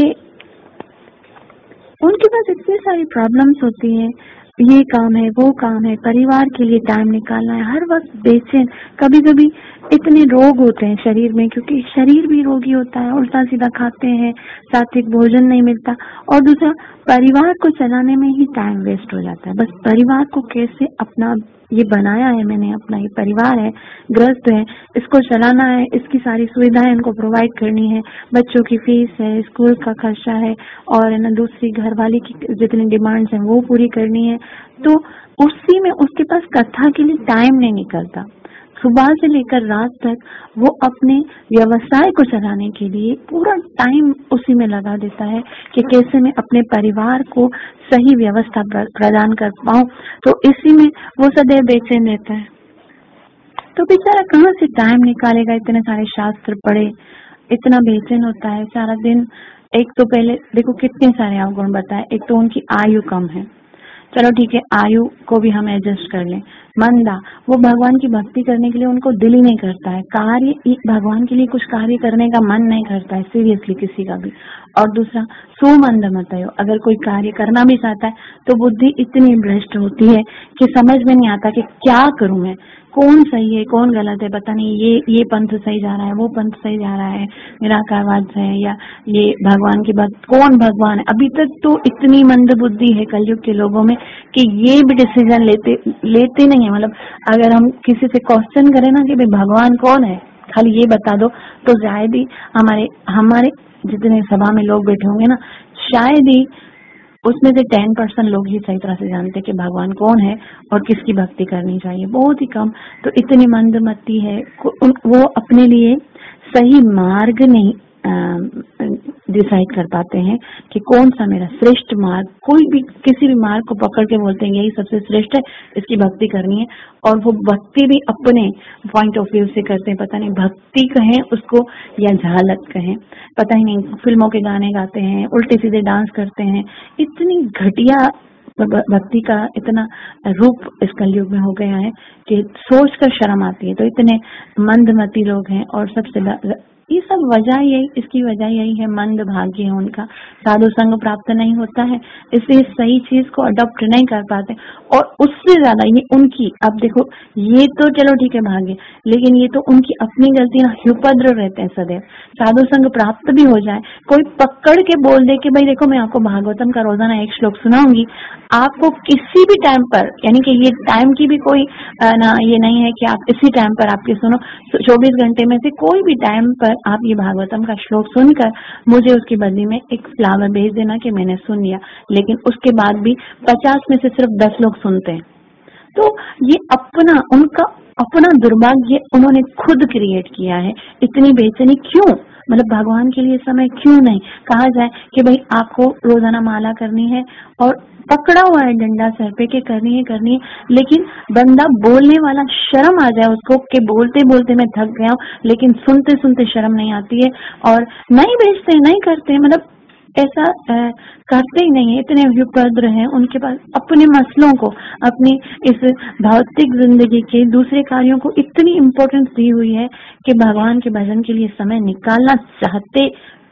उनके पास इतनी सारी प्रॉब्लम्स होती हैं, ये काम है वो काम है, परिवार के लिए टाइम निकालना है, हर वक्त बेचैन। कभी कभी इतने रोग होते हैं शरीर में, क्योंकि शरीर भी रोगी होता है, उल्टा सीधा खाते हैं, सात्विक भोजन नहीं मिलता। और दूसरा परिवार को चलाने में ही टाइम वेस्ट हो जाता है। बस परिवार को कैसे अपना ये बनाया है मैंने, अपना ये परिवार है, गृहस्थ है, इसको चलाना है, इसकी सारी सुविधाएं इनको प्रोवाइड करनी है, बच्चों की फीस है, स्कूल का खर्चा है, और है ना दूसरी घर वाली की जितनी डिमांड्स हैं वो पूरी करनी है। तो उसी में उसके पास कथा के लिए टाइम नहीं निकलता। सुबह से लेकर रात तक वो अपने व्यवसाय को चलाने के लिए पूरा टाइम उसी में लगा देता है कि कैसे मैं अपने परिवार को सही व्यवस्था प्रदान कर पाऊं। तो इसी में वो सदैव बेचैन रहता है। तो बेचारा कहाँ से टाइम निकालेगा, इतने सारे शास्त्र पढ़े, इतना बेचैन होता है सारा दिन। एक तो पहले देखो कितने सारे अवगुण बताए, एक तो उनकी आयु कम है, चलो ठीक है आयु को भी हम एडजस्ट कर लें। मंदा, वो भगवान की भक्ति करने के लिए उनको दिल ही नहीं करता है, कार्य भगवान के लिए कुछ कार्य करने का मन नहीं करता है सीरियसली किसी का भी। और दूसरा सुमंद मतयो, अगर कोई कार्य करना भी चाहता है तो बुद्धि इतनी भ्रष्ट होती है कि समझ में नहीं आता कि क्या करूं मैं, कौन सही है कौन गलत है, पता नहीं ये ये पंथ सही जा रहा है, वो पंथ सही जा रहा है, निराकारवाद है या ये भगवान की बात, कौन भगवान है। अभी तक तो इतनी मंद बुद्धि है कलयुग के लोगों में कि ये भी डिसीजन लेते लेते नहीं है। मतलब अगर हम किसी से क्वेश्चन करें ना कि भाई भगवान कौन है, खाली ये बता दो, तो शायद ही हमारे हमारे जितने सभा में लोग बैठे होंगे ना, शायद ही उसमें से टेन परसेंट लोग ही सही तरह से जानते कि भगवान कौन है और किसकी भक्ति करनी चाहिए, बहुत ही कम। तो इतनी मंदमती है, वो अपने लिए सही मार्ग नहीं डिसाइड कर पाते हैं कि कौन सा मेरा श्रेष्ठ मार्ग। कोई भी किसी भी मार्ग को पकड़ के बोलते हैं यही सबसे श्रेष्ठ है, इसकी भक्ति करनी है, और वो भक्ति भी अपने पॉइंट ऑफ व्यू से करते हैं। पता नहीं भक्ति कहें उसको या झालक कहें, पता ही नहीं, फिल्मों के गाने गाते हैं, उल्टे सीधे डांस करते हैं। इतनी घटिया भक्ति का इतना रूप इस कलयुग में हो गया है कि सोच कर शर्म आती है। तो इतने मंदमती लोग हैं, और सबसे ये सब वजह यही, इसकी वजह यही है, मंद भाग्य है उनका, साधु संग प्राप्त नहीं होता है, इसलिए सही चीज को अडॉप्ट नहीं कर पाते। और उससे ज्यादा ये उनकी, अब देखो ये तो चलो ठीक है भाग्य, लेकिन ये तो उनकी अपनी गलती ना, उपद्रव रहते हैं सदैव। साधु संग प्राप्त भी हो जाए, कोई पकड़ के बोल दे कि भाई देखो मैं आपको भागवतम का रोजाना एक श्लोक सुनाऊंगी, आपको किसी भी टाइम पर, यानी कि ये टाइम की भी कोई ना ये नहीं है कि आप इसी टाइम पर आपके सुनो, चौबीस घंटे में से कोई भी टाइम पर आप ये भागवतम का श्लोक सुनकर मुझे उसकी बदली में एक फ्लावर भेज देना कि मैंने सुन लिया। लेकिन उसके बाद भी पचास में से सिर्फ दस लोग सुनते हैं। तो ये अपना, उनका अपना दुर्भाग्य उन्होंने खुद क्रिएट किया है। इतनी बेचैनी क्यों, मतलब भगवान के लिए समय क्यों नहीं कहा जाए कि भाई आपको रोजाना माला करनी है और पकड़ा हुआ है डंडा सर पे के करनी है करनी है, लेकिन बंदा बोलने वाला शर्म आ जाए उसको कि बोलते बोलते मैं थक गया हूँ, लेकिन सुनते सुनते शर्म नहीं आती है और नहीं बेचते नहीं करते, मतलब ऐसा आ, करते ही नहीं है। इतने उपद्र हैं, उनके पास अपने मसलों को, अपनी इस भौतिक जिंदगी के दूसरे कार्यों को इतनी इम्पोर्टेंस दी हुई है कि भगवान के भजन के लिए समय निकालना चाहते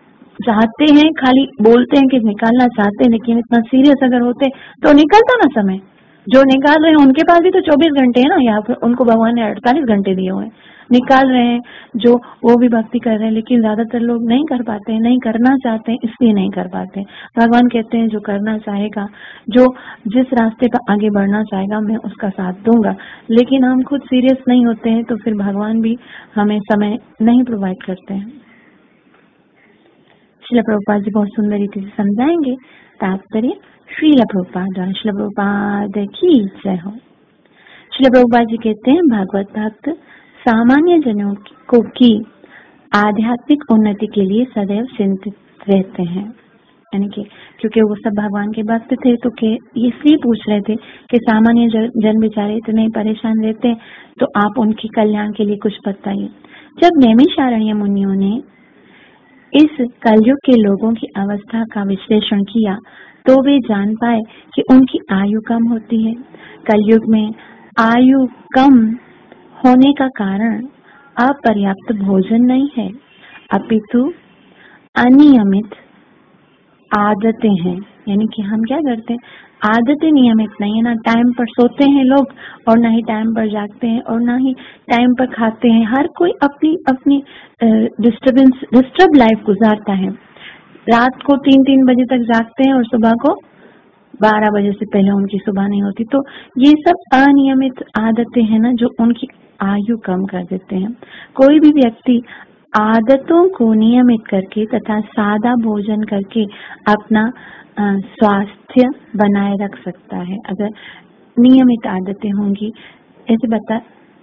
चाहते हैं, खाली बोलते हैं कि निकालना चाहते हैं, लेकिन इतना सीरियस अगर होते तो निकलता ना समय। जो निकाल रहे हैं उनके पास भी तो चौबीस घंटे है ना, या फिर उनको भगवान ने अड़तालीस घंटे दिए हुए हैं, निकाल रहे हैं जो वो भी भक्ति कर रहे हैं। लेकिन ज्यादातर लोग नहीं कर पाते हैं, नहीं करना चाहते हैं, इसलिए नहीं कर पाते हैं। भगवान कहते हैं जो करना चाहेगा, जो जिस रास्ते पर आगे बढ़ना चाहेगा, मैं उसका साथ दूंगा। लेकिन हम खुद सीरियस नहीं होते हैं तो फिर भगवान भी हमें समय नहीं प्रोवाइड करते हैं। श्रील प्रभुपाद जी बहुत सुंदर रीति से समझाएंगे। तात्पर्य श्रील प्रभुपाद द्वारा। श्रील प्रभुपाद की जय हो। श्रील प्रभुपाद जी कहते हैं भागवत भक्त सामान्य जनों को की आध्यात्मिक उन्नति के लिए सदैव चिंतित रहते हैं, यानी कि क्योंकि वो सब भगवान के भक्त थे तो के इसलिए पूछ रहे थे कि सामान्य जन बेचारे इतने परेशान रहते हैं तो आप उनके कल्याण के लिए कुछ बताइए। जब नैमिषारण्य मुनियों ने इस कलयुग के लोगों की अवस्था का विश्लेषण किया तो वे जान पाए कि उनकी आयु कम होती है। कलयुग में आयु कम होने का कारण अपर्याप्त भोजन नहीं है, अपितु अनियमित आदतें हैं। यानी कि हम क्या करते हैं, आदतें नियमित नहीं है, ना टाइम पर सोते हैं लोग और ना ही टाइम पर जागते हैं और ना ही टाइम पर खाते हैं। हर कोई अपनी अपनी डिस्टर्बेंस डिस्टर्ब लाइफ गुजारता है। रात को तीन तीन बजे तक जागते हैं और सुबह को बारह बजे से पहले उनकी सुबह नहीं होती। तो ये सब अनियमित आदतें हैं ना जो उनकी आयु कम कर देते हैं। कोई भी व्यक्ति आदतों को नियमित करके तथा सादा भोजन करके अपना स्वास्थ्य बनाए रख सकता है। अगर नियमित आदतें होंगी, ऐसे बता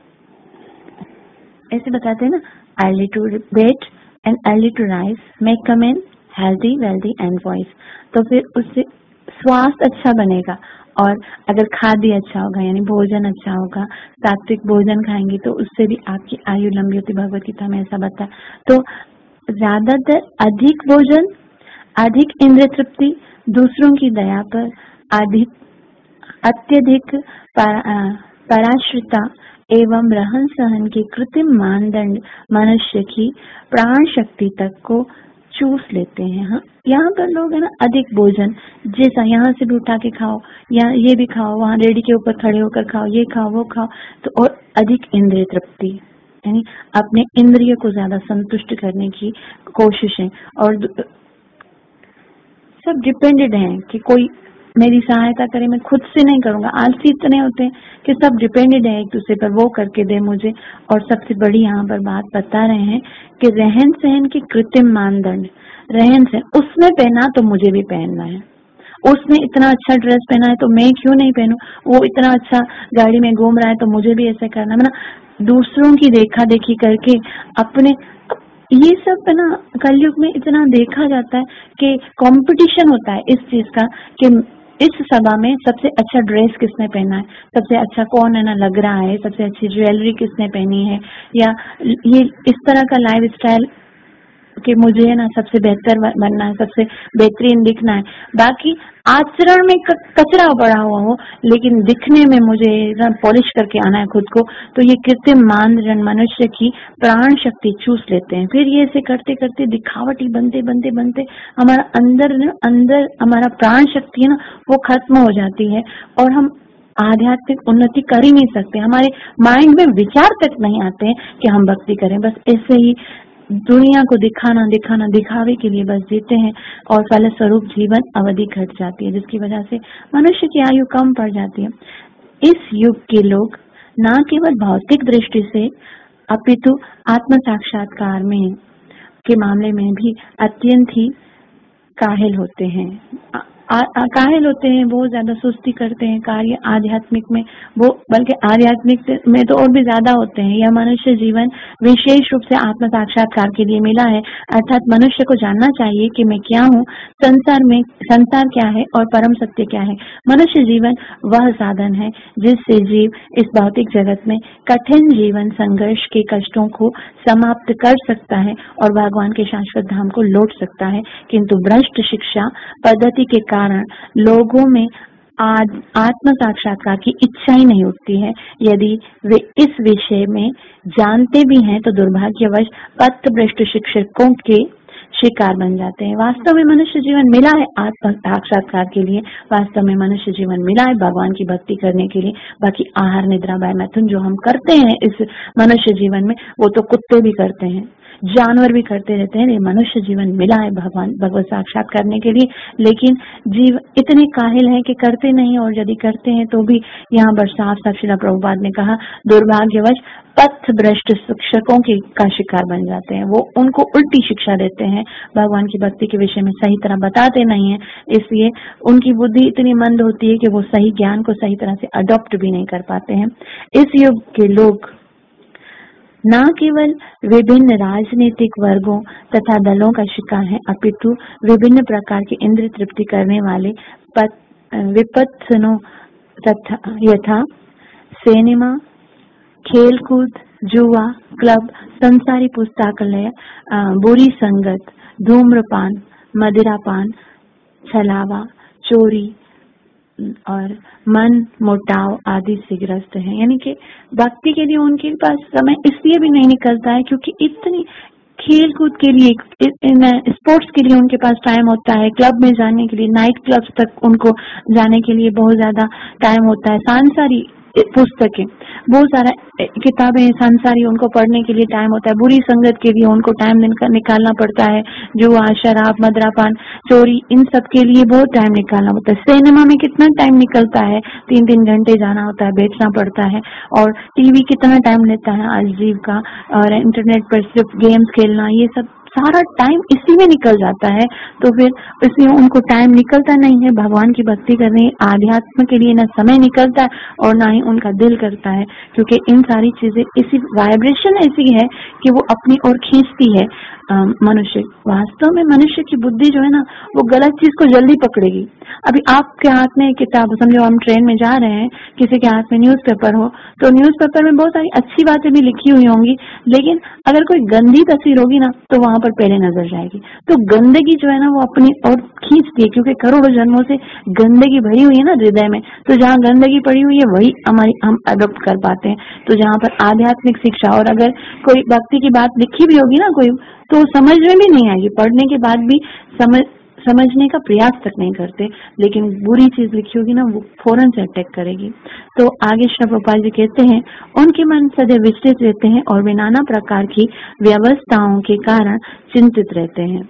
ऐसे बताते हैं ना, early to bed and early to rise make a man healthy wealthy and wise. तो फिर उससे स्वास्थ्य अच्छा बनेगा और अगर खाद्य अच्छा होगा यानी भोजन अच्छा होगा, सात्विक भोजन खाएंगे तो उससे भी आपकी आयु लंबी होती। भगवत गीता में ऐसा बता। तो ज्यादातर अधिक भोजन, अधिक इंद्रिय तृप्ति, दूसरों की दया पर अधिक अत्यधिक पराश्रिता एवं रहन सहन के कृत्रिम मानदंड मनुष्य की प्राण शक्ति तक को चूस लेते हैं। हाँ, यहाँ पर लोग है ना अधिक भोजन, जैसा यहाँ से भी उठा के खाओ, या ये भी खाओ, वहाँ रेडी के ऊपर खड़े होकर खाओ, ये खाओ वो खाओ, तो और अधिक इंद्रिय तृप्ति यानी अपने इंद्रिय को ज्यादा संतुष्ट करने की कोशिशें। और सब डिपेंडेड हैं कि कोई मेरी सहायता करे, मैं खुद से नहीं करूंगा। आलसी इतने होते हैं कि सब डिपेंडेड है एक दूसरे पर, वो करके दे मुझे। और सबसे बड़ी यहाँ पर बात बता रहे हैं कि रहन सहन के कृत्रिम मानदंड, रहन सहन उसने पहना तो मुझे भी पहनना है, उसने इतना अच्छा ड्रेस पहना है तो मैं क्यों नहीं पहनूं, वो इतना अच्छा गाड़ी में घूम रहा है तो मुझे भी ऐसा करना है ना। दूसरों की देखा देखी करके अपने, ये सब है ना कलयुग में इतना देखा जाता है कि कंपटीशन होता है इस चीज का कि इस सभा में सबसे अच्छा ड्रेस किसने पहना है, सबसे अच्छा कौन है ना लग रहा है, सबसे अच्छी ज्वेलरी किसने पहनी है, या ये इस तरह का लाइफ स्टाइल कि मुझे है ना सबसे बेहतर बनना है, सबसे बेहतरीन दिखना है। बाकी आचरण में कचरा पड़ा हुआ हो लेकिन दिखने में मुझे पॉलिश करके आना है खुद को। तो ये कृत्रिम मानदंड मनुष्य की प्राण शक्ति चूस लेते हैं। फिर ये ऐसे करते करते दिखावटी बनते बनते बनते हमारा अंदर न अंदर हमारा प्राण शक्ति है ना वो खत्म हो जाती है और हम आध्यात्मिक उन्नति कर ही नहीं सकते। हमारे माइंड में विचार तक नहीं आते हैं कि हम भक्ति करें। बस ऐसे ही दुनिया को दिखाना दिखाना दिखावे के लिए बस जीते हैं और फलस्वरूप जीवन अवधि घट जाती है, जिसकी वजह से मनुष्य की आयु कम पड़ जाती है। इस युग के लोग न केवल भौतिक दृष्टि से अपितु आत्म साक्षात्कार में के मामले में भी अत्यंत ही काहिल होते हैं आ, आ, काहिल होते हैं, बहुत ज्यादा सुस्ती करते हैं कार्य आध्यात्मिक में, वो बल्कि आध्यात्मिक में तो और भी ज्यादा होते हैं। यह मनुष्य जीवन विशेष रूप से आत्म साक्षात्कार के लिए मिला है, अर्थात मनुष्य को जानना चाहिए कि मैं क्या हूँ, संसार में संसार क्या है और परम सत्य क्या है। मनुष्य जीवन वह साधन है जिससे जीव इस भौतिक जगत में कठिन जीवन संघर्ष के कष्टों को समाप्त कर सकता है और भगवान के शाश्वत धाम को लौट सकता है। किंतु भ्रष्ट शिक्षा पद्धति के कारण लोगों में आत्म साक्षात्कार की इच्छा ही नहीं उठती है। यदि वे इस विषय में जानते भी हैं तो दुर्भाग्यवश पथभ्रष्ट शिक्षकों के शिकार बन जाते हैं। वास्तव में मनुष्य जीवन मिला है आत्म साक्षात्कार के लिए, वास्तव में मनुष्य जीवन मिला है भगवान की भक्ति करने के लिए। बाकी आहार निद्रा भय मैथुन जो हम करते हैं इस मनुष्य जीवन में वो तो कुत्ते भी करते हैं। जानवर भी करते रहते हैं। ये मनुष्य जीवन मिला है भगवान भगवत साक्षात करने के लिए, लेकिन जीव इतने काहिल हैं कि करते नहीं, और यदि करते हैं तो भी यहाँ पर साफ साफ श्रील प्रभुपाद ने कहा दुर्भाग्यवश पथ भ्रष्ट शिक्षकों के का शिकार बन जाते हैं। वो उनको उल्टी शिक्षा देते हैं, भगवान की भक्ति के विषय में सही तरह बताते नहीं है, इसलिए उनकी बुद्धि इतनी मंद होती है कि वो सही ज्ञान को सही तरह से अडॉप्ट भी नहीं कर पाते हैं। इस युग के लोग न केवल विभिन्न राजनीतिक वर्गों तथा दलों का शिकार है, अपितु विभिन्न प्रकार के इंद्र तृप्ति करने वाले विपत्सनों तथा यथा सिनेमा, खेलकूद, जुआ, क्लब, संसारी पुस्तकालय, बुरी संगत, धूम्रपान, मदिरापान, छलावा, चोरी और मन मुटाव आदि से ग्रस्त है। यानी कि भक्ति के लिए उनके पास समय इसलिए भी नहीं निकलता है क्योंकि इतनी खेल कूद के लिए, स्पोर्ट्स के लिए उनके पास टाइम होता है, क्लब में जाने के लिए, नाइट क्लब्स तक उनको जाने के लिए बहुत ज्यादा टाइम होता है, सांसारी पुस्तकें, बहुत सारा किताबें सांसारी उनको पढ़ने के लिए टाइम होता है, बुरी संगत के लिए उनको टाइम निकालना पड़ता है, जुआ, शराब, मदिरापान, चोरी, इन सब के लिए बहुत टाइम निकालना होता है। सिनेमा में कितना टाइम निकलता है, तीन तीन घंटे जाना होता है, बैठना पड़ता है, और टीवी कितना टाइम लेता है आज जीव का, और इंटरनेट पर सिर्फ गेम्स खेलना, ये सब सारा टाइम इसी में निकल जाता है। तो फिर इसलिए उनको टाइम निकलता नहीं है भगवान की भक्ति करने, आध्यात्म के लिए, न समय निकलता है और ना ही उनका दिल करता है, क्योंकि इन सारी चीजें इसी वाइब्रेशन ऐसी है कि वो अपनी ओर खींचती है मनुष्य। वास्तव में मनुष्य की बुद्धि जो है ना, वो गलत चीज को जल्दी पकड़ेगी। अभी आपके हाथ में किताब, समझो हम ट्रेन में जा रहे हैं, किसी के हाथ में न्यूज़पेपर हो, तो न्यूज़पेपर में बहुत सारी अच्छी बातें भी लिखी हुई होंगी, लेकिन अगर कोई गंदी तस्वीर होगी ना तो वहां पर पहले नजर जाएगी। तो गंदगी जो है ना वो अपनी ओर खींचती है, क्योंकि करोड़ों जन्मों से गंदगी भरी हुई है ना हृदय में, तो जहाँ गंदगी पड़ी हुई है वही हमारी हम अडॉप्ट कर पाते हैं। तो जहाँ पर आध्यात्मिक शिक्षा, और अगर कोई भक्ति की बात लिखी भी होगी ना कोई, तो समझ में भी नहीं आएगी, पढ़ने के बाद भी समझ समझने का प्रयास तक नहीं करते, लेकिन बुरी चीज लिखी होगी ना वो फौरन से अटैक करेगी। तो आगे श्री प्रभुपाद जी कहते हैं, उनके मन सदैव विचलित रहते हैं और वे नाना प्रकार की व्यवस्थाओं के कारण चिंतित रहते हैं,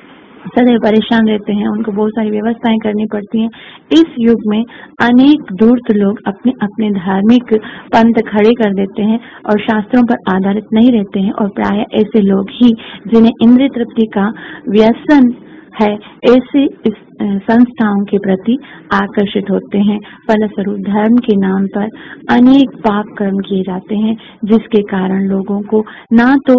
सदैव परेशान रहते हैं, उनको बहुत सारी व्यवस्थाएं करनी पड़ती हैं। इस युग में अनेक धूर्त लोग अपने अपने धार्मिक पंथ खड़े कर देते हैं और शास्त्रों पर आधारित नहीं रहते हैं, और प्राय ऐसे लोग ही जिन्हें इंद्रिय तृप्ति का व्यसन है ऐसे इस संस्थाओं के प्रति आकर्षित होते हैं। फलस्वरूप धर्म के नाम पर अनेक पाप कर्म किए जाते हैं, जिसके कारण लोगों को ना तो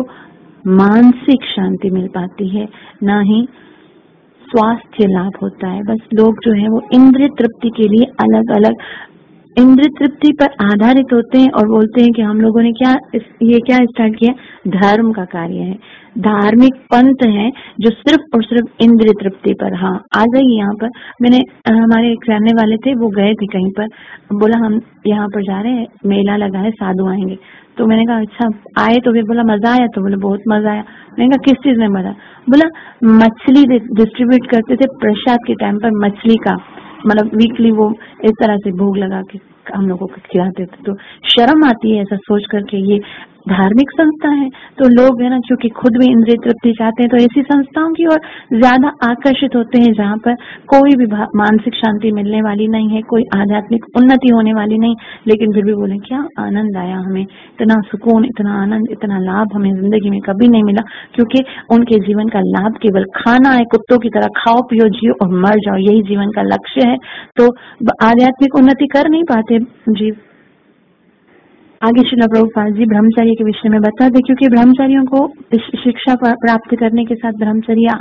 मानसिक शांति मिल पाती है, ना ही स्वास्थ्य लाभ होता है। बस लोग जो है वो इंद्रिय तृप्ति के लिए अलग अलग इंद्रिय तृप्ति पर आधारित होते हैं और बोलते हैं कि हम लोगों ने क्या इस, ये क्या स्टार्ट किया, धर्म का कार्य है, धार्मिक पंथ है जो सिर्फ और सिर्फ इंद्रिय तृप्ति पर। हाँ आ जाइए यहाँ पर, मैंने हमारे एक जानने वाले थे, वो गए थे कहीं पर, बोला हम यहाँ पर जा रहे हैं, मेला लगा है, साधु आएंगे। तो मैंने कहा अच्छा आए, तो फिर बोला मजा आया, तो बोले बहुत मजा आया। मैंने कहा किस चीज में मजा? बोला मछली डिस्ट्रीब्यूट करते थे प्रसाद के टाइम पर, मछली का मतलब वीकली वो इस तरह से भोग लगा के हम लोगों को खिलाते थे। तो शर्म आती है ऐसा सोच करके, ये धार्मिक संस्था है। तो लोग है ना, क्योंकि खुद भी इंद्रिय तृप्ति चाहते हैं, तो ऐसी संस्थाओं की ओर ज्यादा आकर्षित होते हैं जहाँ पर कोई भी मानसिक शांति मिलने वाली नहीं है, कोई आध्यात्मिक उन्नति होने वाली नहीं, लेकिन फिर भी बोले क्या आनंद आया हमें, इतना सुकून, इतना आनंद, इतना लाभ हमें जिंदगी में कभी नहीं मिला, क्योंकि उनके जीवन का लाभ केवल खाना है, कुत्तों की तरह खाओ पियो जियो और मर जाओ, यही जीवन का लक्ष्य है। तो आध्यात्मिक उन्नति कर नहीं पाते जीव। आगे श्रील प्रभुपाद जी ब्रह्मचर्य के विषय में बताते, क्योंकि ब्रह्मचारियों को शिक्षा प्राप्त करने के साथ ब्रह्मचर्य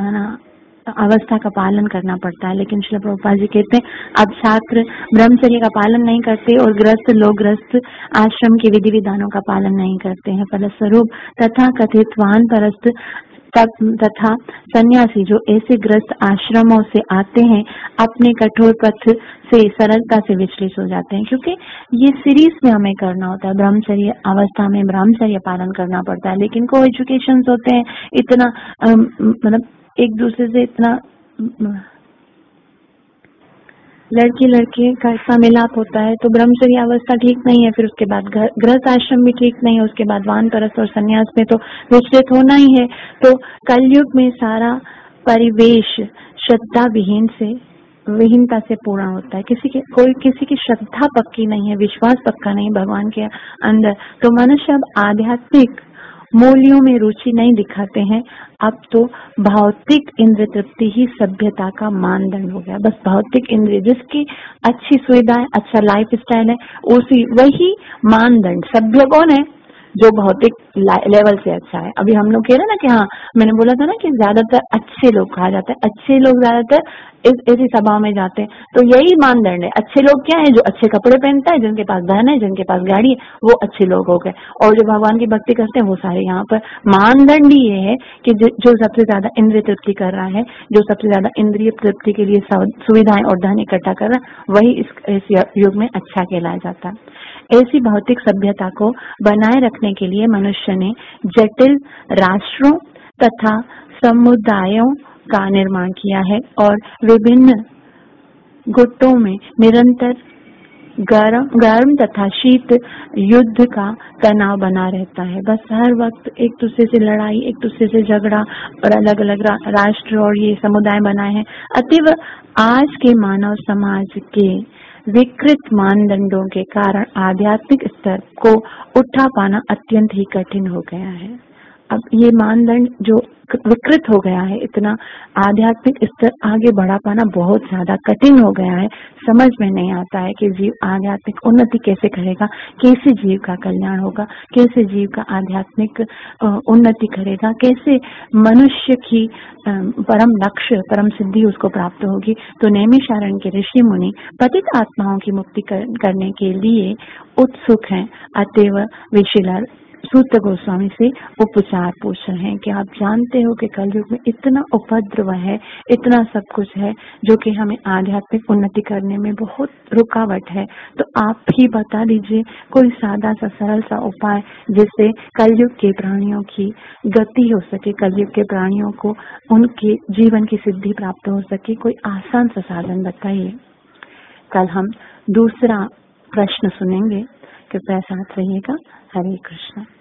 अवस्था का पालन करना पड़ता है, लेकिन श्रील प्रभुपाद जी कहते हैं अब छात्र ब्रह्मचर्य का पालन नहीं करते और ग्रस्त लोग ग्रस्त आश्रम के विधि विधानों का पालन नहीं करते हैं। फलस्वरूप तथा कथित वानप्रस्थ तथा सन्यासी जो ऐसे ग्रस्त आश्रमों से आते हैं अपने कठोर पथ से सरलता से विचलित हो जाते हैं, क्योंकि ये सीरीज में हमें करना होता है, ब्रह्मचर्य अवस्था में ब्रह्मचर्य पालन करना पड़ता है। लेकिन को एजुकेशन होते हैं इतना मतलब एक दूसरे से इतना लड़की लड़के का ऐसा मिलाप होता है तो ब्रह्मचर्य अवस्था ठीक नहीं है, फिर उसके बाद गृहस्थ आश्रम भी ठीक नहीं है, उसके बाद वानप्रस्थ और संन्यास में तो विचलित होना ही है। तो कलयुग में सारा परिवेश श्रद्धा विहीन से विहीनता से पूर्ण होता है। किसी के कोई किसी की श्रद्धा पक्की नहीं है, विश्वास पक्का नहीं भगवान के अंदर, तो मनुष्य अब आध्यात्मिक मूल्यों में रुचि नहीं दिखाते हैं। अब तो भौतिक इंद्रिय तृप्ति ही सभ्यता का मानदंड हो गया। बस भौतिक इंद्रिय, जिसकी अच्छी सुविधाएं, अच्छा लाइफ स्टाइल है, उसी वही मानदंड। सभ्य कौन है? जो भौतिक लेवल से अच्छा है। अभी हम लोग कह रहे हैं ना कि हाँ, मैंने बोला था ना कि ज्यादातर अच्छे लोग कहा जाता है, अच्छे लोग ज्यादातर इस ऐसी सभा में जाते हैं। तो यही मानदंड है। अच्छे लोग क्या है? जो अच्छे कपड़े पहनता है, जिनके पास धन है, जिनके पास गाड़ी है, वो अच्छे लोग हो गए। और जो भगवान की भक्ति करते हैं वो सारे यहाँ पर मानदंड ही ये है कि जो सबसे ज्यादा इंद्रिय तृप्ति कर रहा है, जो सबसे ज्यादा इंद्रिय तृप्ति के लिए सुविधाएं और धन इकट्ठा कर रहा है, वही इस, इस युग में अच्छा कहलाया जाता है। ऐसी भौतिक सभ्यता को बनाए रखने के लिए मनुष्य ने जटिल राष्ट्रों तथा समुदायों का निर्माण किया है और विभिन्न गुटों में निरंतर गर्म गर्म तथा शीत युद्ध का तनाव बना रहता है। बस हर वक्त एक दूसरे से लड़ाई, एक दूसरे से झगड़ा और अलग अलग रा, राष्ट्र और ये समुदाय बनाए हैं। अतएव आज के मानव समाज के विकृत मानदंडों के कारण आध्यात्मिक स्तर को उठा पाना अत्यंत ही कठिन हो गया है। अब ये मानदंड जो विकृत हो गया है, इतना आध्यात्मिक स्तर आगे बढ़ा पाना बहुत ज्यादा कठिन हो गया है। समझ में नहीं आता है कि जीव आध्यात्मिक उन्नति कैसे करेगा, कैसे जीव का कल्याण होगा, कैसे जीव का आध्यात्मिक उन्नति करेगा, कैसे मनुष्य की परम लक्ष्य, परम सिद्धि उसको प्राप्त होगी। तो नैमिषारण्य के ऋषि मुनि पतित आत्माओं की मुक्ति कर, करने के लिए उत्सुक हैं। अतएव वे श्रील सूत गोस्वामी से उपचार पूछ रहे हैं कि आप जानते हो कि कलयुग में इतना उपद्रव है, इतना सब कुछ है जो कि हमें आध्यात्मिक उन्नति करने में बहुत रुकावट है। तो आप ही बता दीजिए कोई सादा सा सरल सा उपाय जिससे कलयुग के प्राणियों की गति हो सके, कलयुग के प्राणियों को उनके जीवन की सिद्धि प्राप्त हो सके। कोई आसान सा साधन बताइए। कल हम दूसरा प्रश्न सुनेंगे। कृपया साथ रहिएगा। हरे कृष्ण।